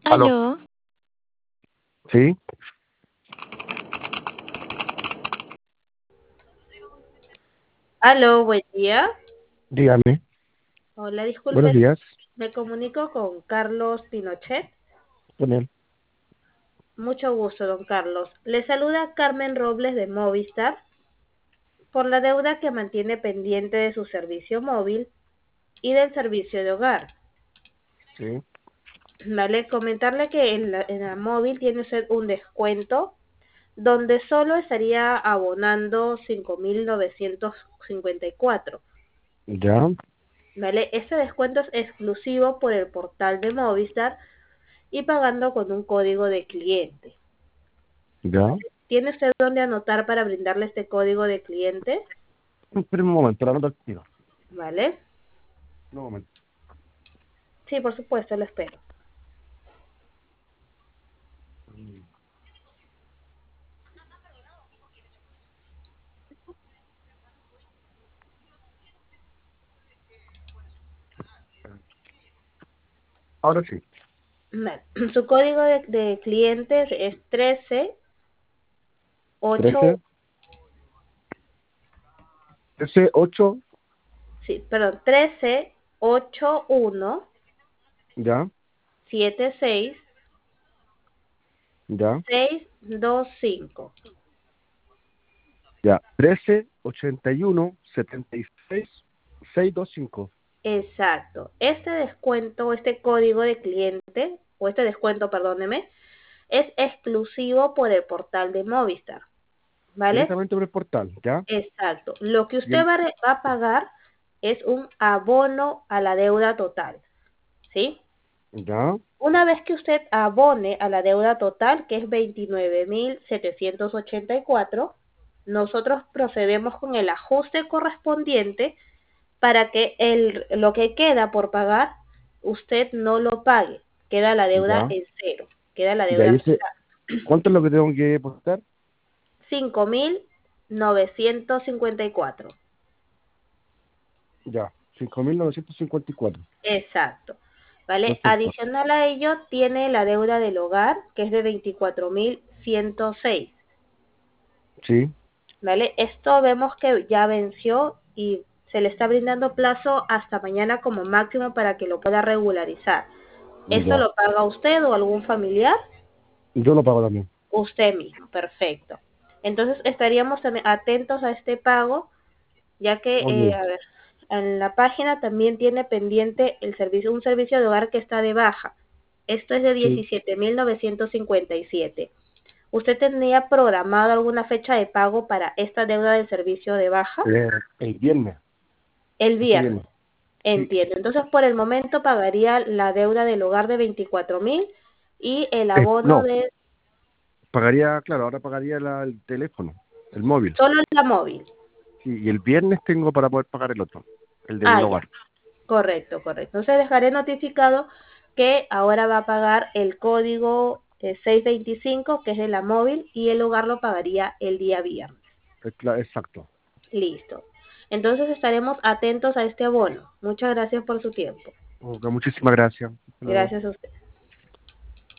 Aló. Aló, Sí, Aló, buen día. dígame. Hola, Buenos disculpe, días. me comunico con Carlos Pinochet. Con él. Mucho gusto, don Carlos. Le saluda Carmen Robles de Movistar por la deuda que mantiene pendiente de su servicio móvil y del servicio de hogar. Sí. Vale, comentarle que en la móvil tiene usted un descuento donde solo estaría abonando 5.954. Ya, ¿Vale? Este descuento es exclusivo por el portal de Movistar y pagando con un código de cliente. ya. ¿Tiene usted dónde anotar para brindarle este código de cliente? Espera un momento, la nota activa. ¿Vale? Un momento. Sí, por supuesto, lo espero. Ahora sí. Vale. Su código de clientes es 13 8, 13, 13, 8, sí, perdón, 13 81 ya, 76 ya, 625. ya. 13, 81, 76, 625. Exacto. Este descuento, este código de cliente, o este descuento, perdóneme, es exclusivo por el portal de Movistar. ¿Vale? Directamente por el portal, ya. Exacto. Lo que Y usted va a pagar es un abono a la deuda total, ¿sí? ya, Una vez que usted abone a la deuda total, que es 29.784, nosotros procedemos con el ajuste correspondiente para que lo que queda por pagar, usted no lo pague. Queda la deuda ya. en cero, queda la Y de deuda ahí en ese, ¿cuánto es lo que tengo que apostar? 5.954. Ya, 5.954. Exacto. ¿Vale? Perfecto. Adicional a ello, tiene la deuda del hogar, que es de 24.106. Sí, ¿Vale? Esto vemos que ya venció y se le está brindando plazo hasta mañana como máximo para que lo pueda regularizar. ¿Esto ya. lo paga usted o algún familiar? Yo lo pago también. Usted mismo, perfecto. Entonces estaríamos también atentos a este pago, ya que, Oye, a ver, en la página también tiene pendiente el servicio, un servicio de hogar que está de baja. Esto es de sí. 17.957. ¿Usted tenía programado alguna fecha de pago para esta deuda del servicio de baja? El viernes, El este viernes. viernes. Sí. Entiendo. Entonces, por el momento pagaría la deuda del hogar de 24.000 y el abono No, de pagaría, claro, ahora pagaría el teléfono, el móvil. solo la móvil. Sí, y el viernes tengo para poder pagar el otro, el del Ah, ya. hogar. Correcto, correcto. Entonces dejaré notificado que ahora va a pagar el código 625, que es de la móvil, y el hogar lo pagaría el día viernes. Exacto. Listo. Entonces estaremos atentos a este abono. Muchas gracias por su tiempo. Ok, muchísimas gracias. Hasta luego. Gracias a usted.